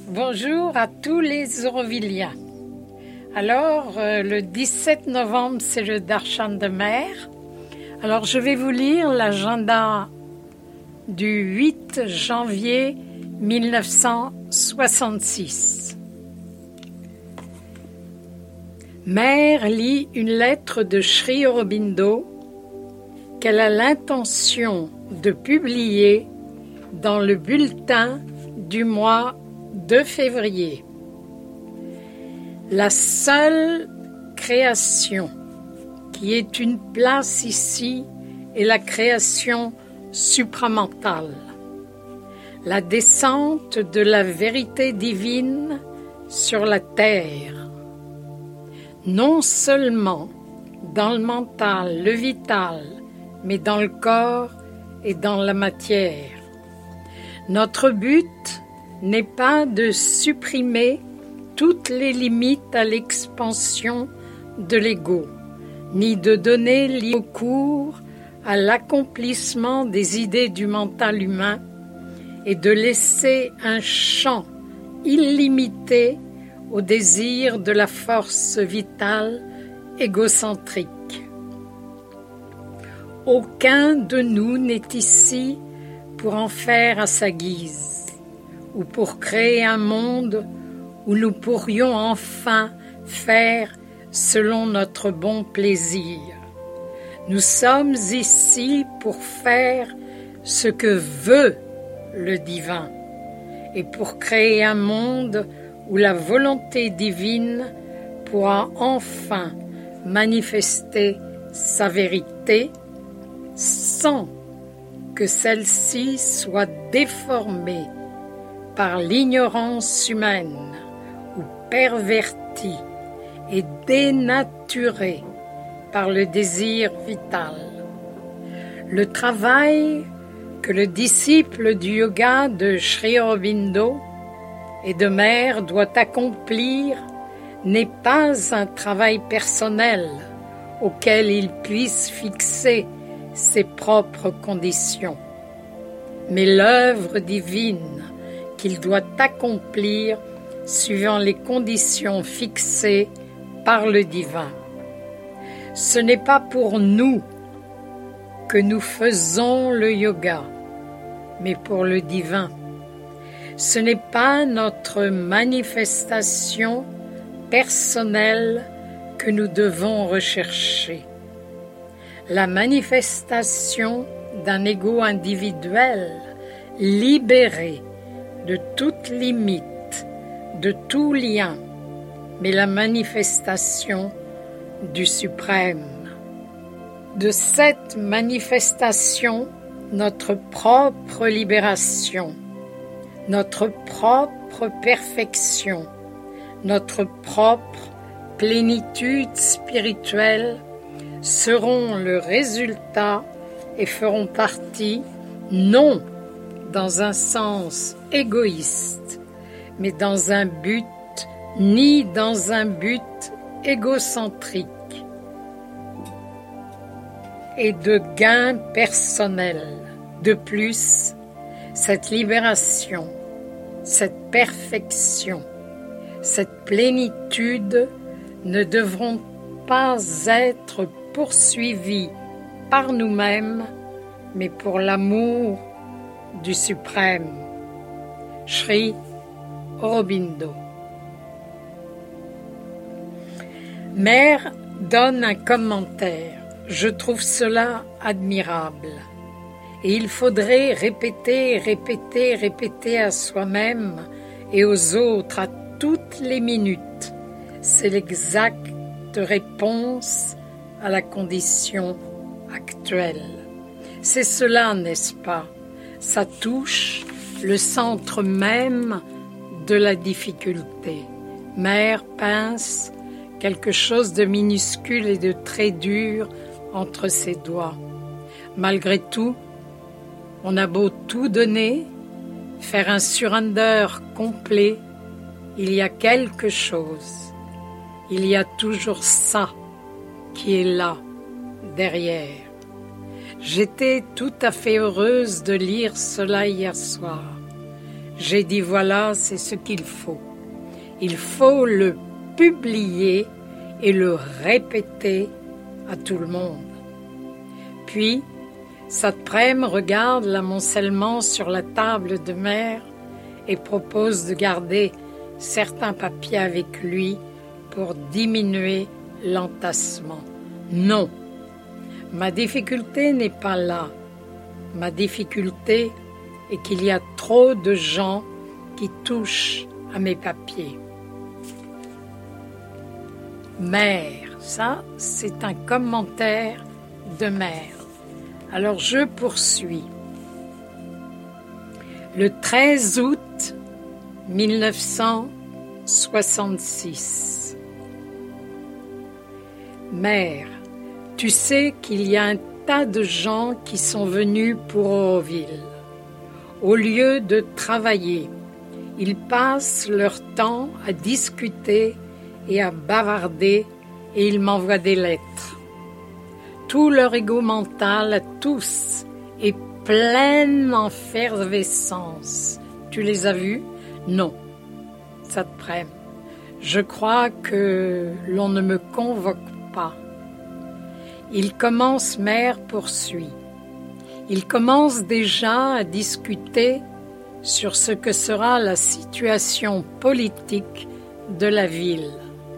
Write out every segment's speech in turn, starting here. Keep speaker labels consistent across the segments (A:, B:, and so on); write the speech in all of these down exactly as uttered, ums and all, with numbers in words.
A: Bonjour à tous les Auroviliens. Alors, euh, le dix-sept novembre, c'est le Darshan de Mère. Alors, je vais vous lire l'agenda du huit janvier mille neuf cent soixante-six. Mère lit une lettre de Sri Aurobindo qu'elle a l'intention de publier dans le bulletin du mois de février. La seule création qui ait une place ici est la création supramentale, la descente de la vérité divine sur la terre, non seulement dans le mental, le vital, mais dans le corps et dans la matière. Notre but n'est pas de supprimer toutes les limites à l'expansion de l'ego, ni de donner libre cours à l'accomplissement des idées du mental humain et de laisser un champ illimité au désir de la force vitale égocentrique. Aucun de nous n'est ici pour en faire à sa guise, ou pour créer un monde où nous pourrions enfin faire selon notre bon plaisir. Nous sommes ici pour faire ce que veut le divin et pour créer un monde où la volonté divine pourra enfin manifester sa vérité sans que celle-ci soit déformée par l'ignorance humaine ou pervertie et dénaturée par le désir vital. Le travail que le disciple du yoga de Sri Aurobindo et de Mère doit accomplir n'est pas un travail personnel auquel il puisse fixer ses propres conditions, mais l'œuvre divine qu'il doit accomplir suivant les conditions fixées par le divin. Ce n'est pas pour nous que nous faisons le yoga, mais pour le divin. Ce n'est pas notre manifestation personnelle que nous devons rechercher. La manifestation d'un ego individuel libéré de toute limite, de tout lien, mais la manifestation du suprême. De cette manifestation, notre propre libération, notre propre perfection, notre propre plénitude spirituelle seront le résultat et feront partie, non dans un sens égoïste, mais dans un but, ni dans un but égocentrique et de gain personnel. De plus, cette libération, cette perfection, cette plénitude ne devront pas être poursuivies par nous-mêmes, mais pour l'amour du suprême. Sri Aurobindo. Mère donne un commentaire. Je trouve cela admirable. Et il faudrait répéter, répéter, répéter à soi-même et aux autres à toutes les minutes. C'est l'exacte réponse à la condition actuelle. C'est cela, n'est-ce pas? Ça touche le centre même de la difficulté. Mère pince quelque chose de minuscule et de très dur entre ses doigts. Malgré tout, on a beau tout donner, faire un surrender complet, il y a quelque chose. Il y a toujours ça qui est là, derrière. J'étais tout à fait heureuse de lire cela hier soir. J'ai dit voilà, c'est ce qu'il faut. Il faut le publier et le répéter à tout le monde. Puis, Satprem regarde l'amoncellement sur la table de Mère et propose de garder certains papiers avec lui pour diminuer l'entassement. Non, ma difficulté n'est pas là. Ma difficulté est qu'il y a trop de gens qui touchent à mes papiers. Mère, ça, c'est un commentaire de Mère. Alors je poursuis. Le treize août mille neuf cent soixante-six. Mère, tu sais qu'il y a un tas de gens qui sont venus pour Auroville. Au lieu de travailler, ils passent leur temps à discuter et à bavarder et ils m'envoient des lettres. Tout leur ego mental à tous est plein d'effervescence. Tu les as vus? Non. Ça te prenne. Je crois que l'on ne me convoque pas. Il commence, Mère poursuit. Il commence déjà à discuter sur ce que sera la situation politique de la ville,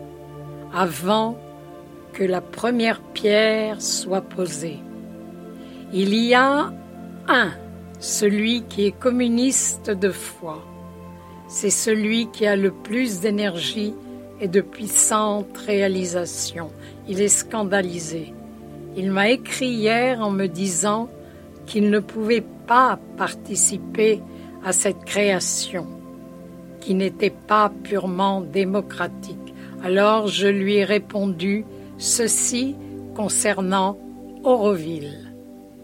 A: avant que la première pierre soit posée. Il y a un, celui qui est communiste de foi. C'est celui qui a le plus d'énergie et de puissante réalisation. Il est scandalisé. Il m'a écrit hier en me disant qu'il ne pouvait pas participer à cette création, qui n'était pas purement démocratique. Alors je lui ai répondu ceci concernant Auroville.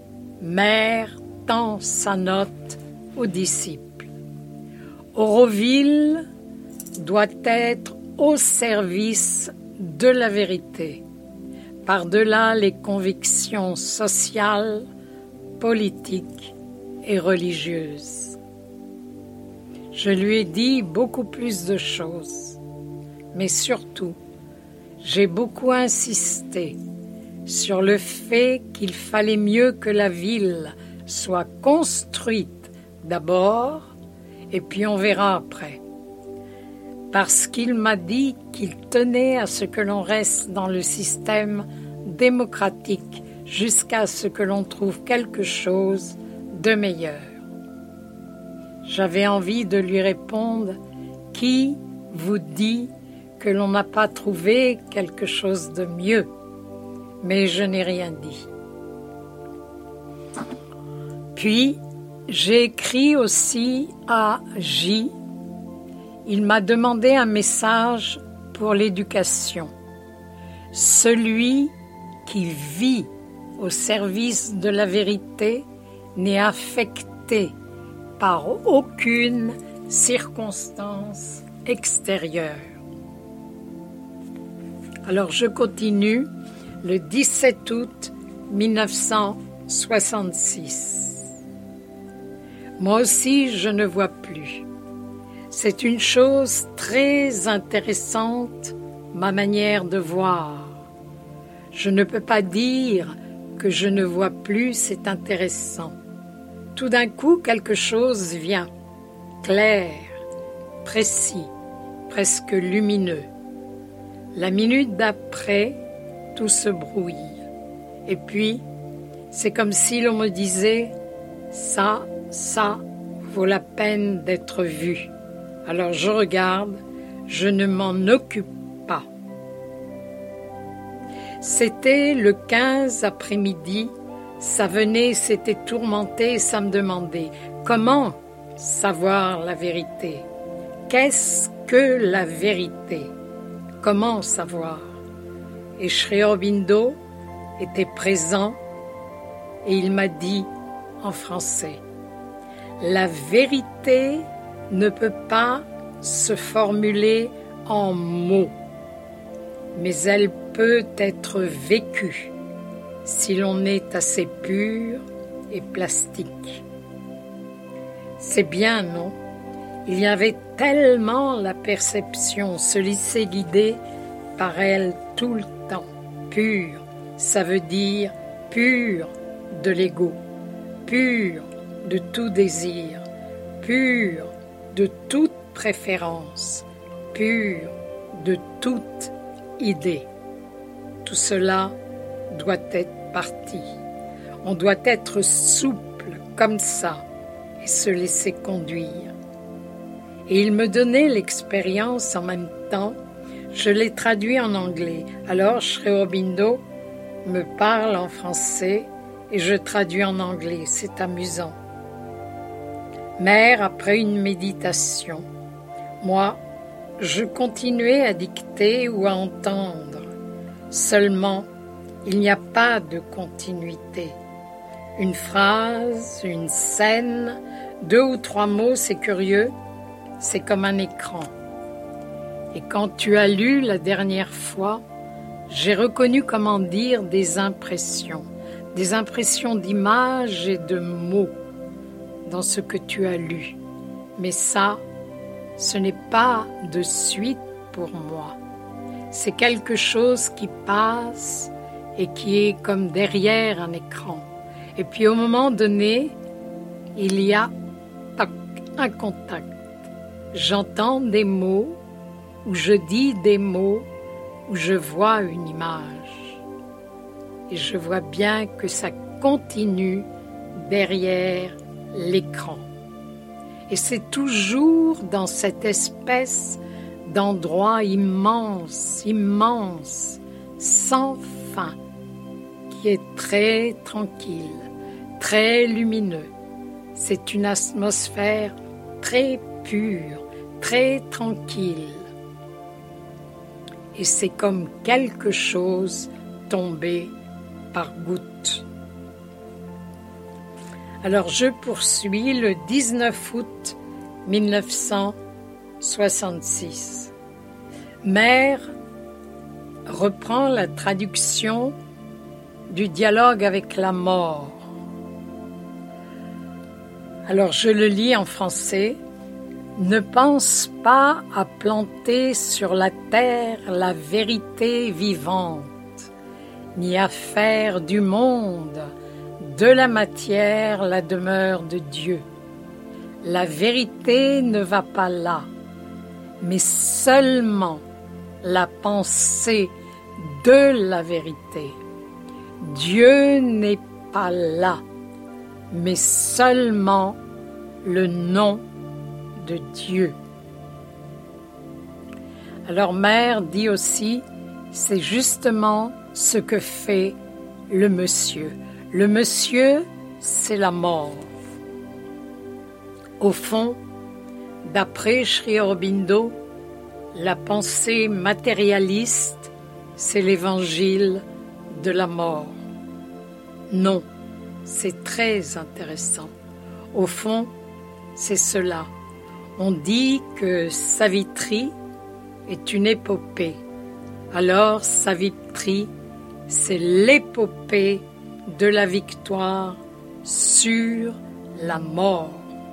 A: Mère tend sa note aux disciples. Auroville doit être au service de la vérité, par-delà les convictions sociales, politiques et religieuses. Je lui ai dit beaucoup plus de choses, mais surtout, j'ai beaucoup insisté sur le fait qu'il fallait mieux que la ville soit construite d'abord, et puis on verra après. Parce qu'il m'a dit qu'il tenait à ce que l'on reste dans le système démocratique jusqu'à ce que l'on trouve quelque chose de meilleur. J'avais envie de lui répondre « Qui vous dit que l'on n'a pas trouvé quelque chose de mieux ?» Mais je n'ai rien dit. Puis, j'ai écrit aussi à J. Il m'a demandé un message pour l'éducation. Celui qui vit au service de la vérité n'est affecté par aucune circonstance extérieure. Alors je continue le dix-sept août mille neuf cent soixante-six. Moi aussi, je ne vois plus. C'est une chose très intéressante, ma manière de voir. Je ne peux pas dire que je ne vois plus, c'est intéressant. Tout d'un coup, quelque chose vient, clair, précis, presque lumineux. La minute d'après, tout se brouille. Et puis, c'est comme si l'on me disait « ça, ça vaut la peine d'être vu ». Alors je regarde, je ne m'en occupe pas. C'était le quinze après-midi, ça venait, c'était tourmenté, ça me demandait comment savoir la vérité. Qu'est-ce que la vérité? Comment savoir? Et Sri Aurobindo était présent et il m'a dit en français, la vérité ne peut pas se formuler en mots, mais elle peut être vécue si l'on est assez pur et plastique. C'est bien, non? Il y avait tellement la perception, se laisser guider par elle tout le temps. Pur, ça veut dire pur de l'ego, pur de tout désir, pur de toute préférence, pur de toute idée. Tout cela doit être parti. On doit être souple comme ça et se laisser conduire. Et il me donnait l'expérience en même temps. Je l'ai traduit en anglais. Alors Sri Aurobindo me parle en français et je traduis en anglais. C'est amusant. Mère, après une méditation, moi, je continuais à dicter ou à entendre. Seulement, il n'y a pas de continuité. Une phrase, une scène, deux ou trois mots, c'est curieux, c'est comme un écran. Et quand tu as lu la dernière fois, j'ai reconnu comment dire des impressions, des impressions d'images et de mots dans ce que tu as lu. Mais ça, ce n'est pas de suite pour moi. C'est quelque chose qui passe et qui est comme derrière un écran. Et puis au moment donné, il y a tac, un contact. J'entends des mots, ou je dis des mots, ou je vois une image. Et je vois bien que ça continue derrière l'écran. Et c'est toujours dans cette espèce d'endroit immense, immense, sans fin, qui est très tranquille, très lumineux. C'est une atmosphère très pure, très tranquille. Et c'est comme quelque chose tombé par gouttes. Alors je poursuis le dix-neuf août mille neuf cent soixante-six. Mère reprend la traduction du dialogue avec la mort. Alors je le lis en français. Ne pense pas à planter sur la terre la vérité vivante, ni à faire du monde, de la matière, la demeure de Dieu. La vérité ne va pas là, mais seulement la pensée de la vérité. Dieu n'est pas là, mais seulement le nom de Dieu. Alors Mère dit aussi, c'est justement ce que fait le monsieur. Le monsieur, c'est la mort. Au fond, d'après Sri Aurobindo, la pensée matérialiste, c'est l'évangile de la mort. Non, c'est très intéressant. Au fond, c'est cela. On dit que Savitri est une épopée. Alors Savitri, c'est l'épopée de la victoire sur la mort.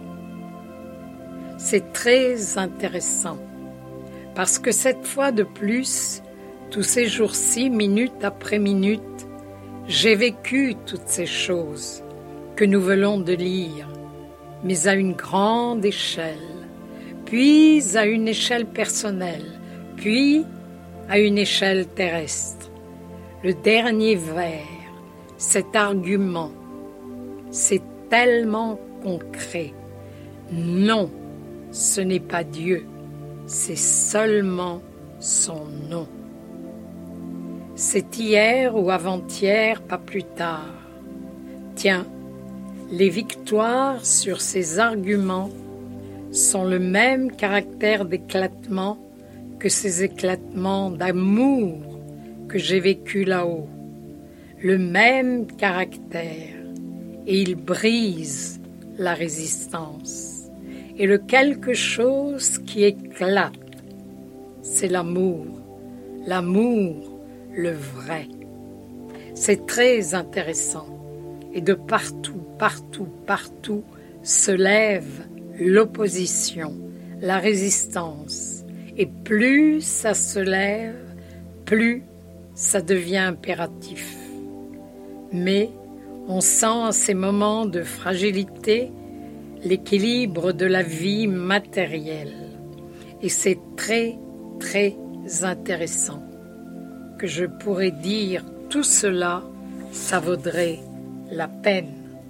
A: C'est très intéressant parce que cette fois de plus, tous ces jours-ci, minute après minute, j'ai vécu toutes ces choses que nous venons de lire, mais à une grande échelle, puis à une échelle personnelle, puis à une échelle terrestre. Le dernier vers, cet argument, c'est tellement concret. Non, ce n'est pas Dieu, c'est seulement son nom. C'est hier ou avant-hier, pas plus tard. Tiens, les victoires sur ces arguments sont le même caractère d'éclatement que ces éclatements d'amour que j'ai vécu là-haut. Le même caractère, et il brise la résistance. Et le quelque chose qui éclate, c'est l'amour. L'amour, le vrai. C'est très intéressant. Et de partout, partout, partout se lève l'opposition la résistance. Et plus ça se lève, plus ça devient impératif. Mais on sent à ces moments de fragilité l'équilibre de la vie matérielle. Et c'est très, très intéressant que je pourrais dire tout cela, ça vaudrait la peine.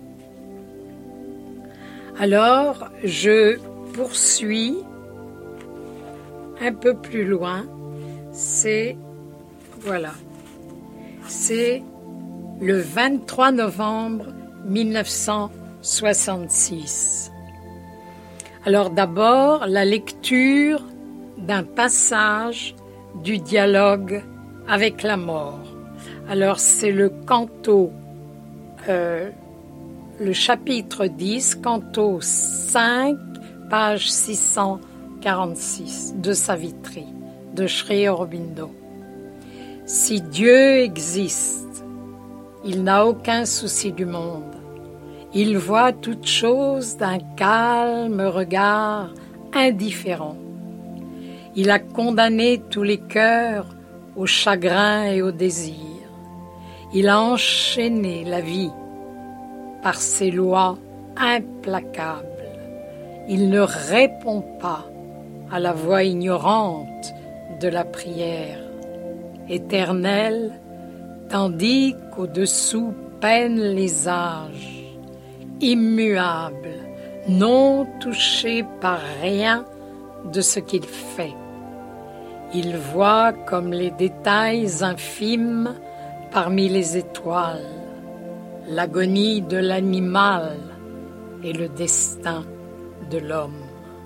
A: Alors, je poursuis un peu plus loin, c'est, voilà, c'est le vingt-trois novembre mille neuf cent soixante-six. Alors d'abord, la lecture d'un passage du dialogue avec la mort. Alors c'est le canto, euh, le chapitre dix, canto cinq, page six cent quarante-six de Savitri, de Sri Aurobindo. Si Dieu existe, il n'a aucun souci du monde. Il voit toute chose d'un calme regard indifférent. Il a condamné tous les cœurs au chagrin et au désir. Il a enchaîné la vie par ses lois implacables. Il ne répond pas à la voix ignorante de la prière éternelle, tandis qu'au-dessous peinent les âges, immuable, non touché par rien de ce qu'il fait. Il voit comme les détails infimes parmi les étoiles, l'agonie de l'animal et le destin de l'homme.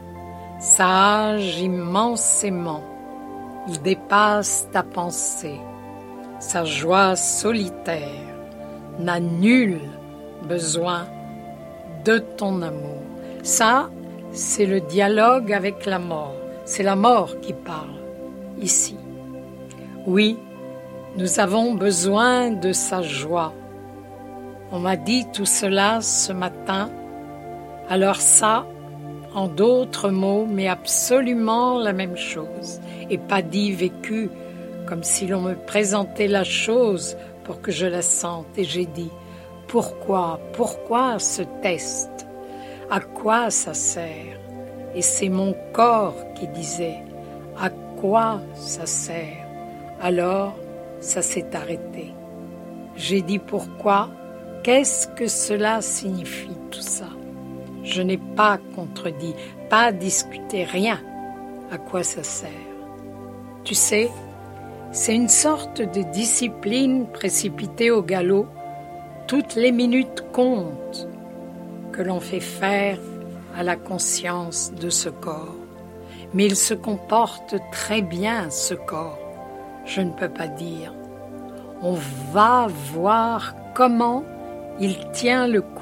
A: Sage immensément, il dépasse ta pensée. Sa joie solitaire n'a nul besoin de ton amour. Ça, c'est le dialogue avec la mort. C'est la mort qui parle, ici. Oui, nous avons besoin de sa joie. On m'a dit tout cela ce matin. Alors ça, en d'autres mots, mais absolument la même chose. Et pas dit, vécu, comme si l'on me présentait la chose pour que je la sente. Et j'ai dit, pourquoi, pourquoi ce test? À quoi ça sert? Et c'est mon corps qui disait, à quoi ça sert? Alors, ça s'est arrêté. J'ai dit pourquoi? Qu'est-ce que cela signifie tout ça? Je n'ai pas contredit, pas discuté, rien. À quoi ça sert? Tu sais, c'est une sorte de discipline précipitée au galop. Toutes les minutes comptent que l'on fait faire à la conscience de ce corps. Mais il se comporte très bien, ce corps. Je ne peux pas dire. On va voir comment il tient le coup.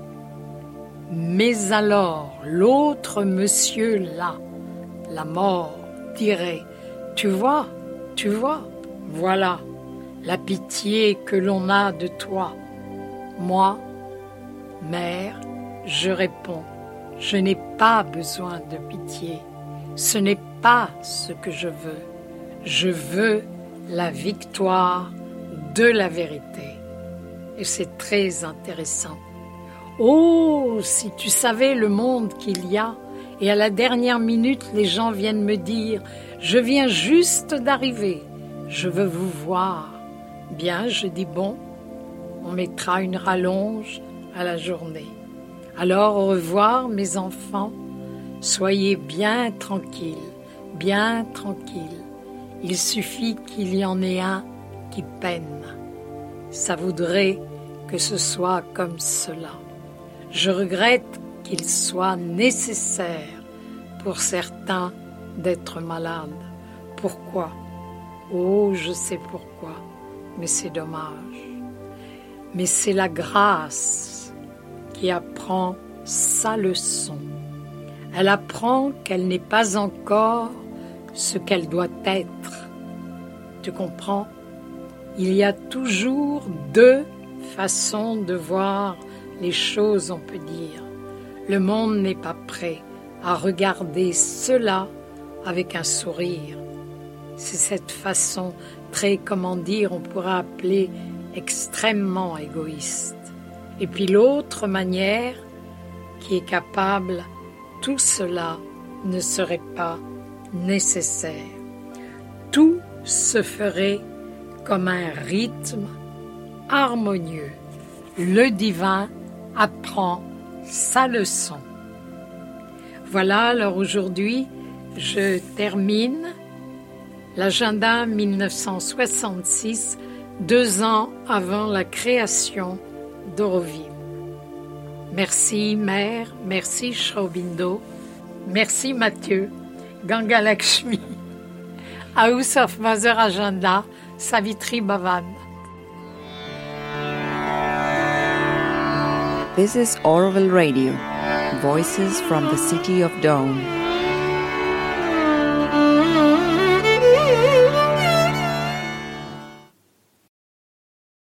A: Mais alors, l'autre monsieur là, la mort, dirait, tu vois, tu vois, voilà, la pitié que l'on a de toi. Moi, mère, je réponds, je n'ai pas besoin de pitié. Ce n'est pas ce que je veux. Je veux la victoire de la vérité. Et c'est très intéressant. Oh, si tu savais le monde qu'il y a, et à la dernière minute, les gens viennent me dire, je viens juste d'arriver, je veux vous voir. Bien, je dis bon, on mettra une rallonge à la journée. Alors, au revoir, mes enfants, soyez bien tranquilles, bien tranquilles. Il suffit qu'il y en ait un qui peine. Ça voudrait que ce soit comme cela. Je regrette qu'il soit nécessaire pour certains d'être malades. Pourquoi? Oh, je sais pourquoi, mais c'est dommage. Mais c'est la grâce qui apprend sa leçon. Elle apprend qu'elle n'est pas encore ce qu'elle doit être. Tu comprends? Il y a toujours deux façons de voir les choses, on peut dire. Le monde n'est pas prêt à regarder cela avec un sourire. C'est cette façon très, comment dire, on pourrait appeler extrêmement égoïste. Et puis l'autre manière qui est capable, tout cela ne serait pas nécessaire. Tout se ferait comme un rythme harmonieux. Le divin apprend sa leçon. Voilà, alors aujourd'hui, je termine l'agenda mille neuf cent soixante-six, deux ans avant la création d'Auroville. Merci Mère, merci Sri Aurobindo, merci Mathieu, Ganga Lakshmi, House of Mother Agenda, Savitri Bhavan.
B: This is Auroville Radio, voices from the city of Dawn.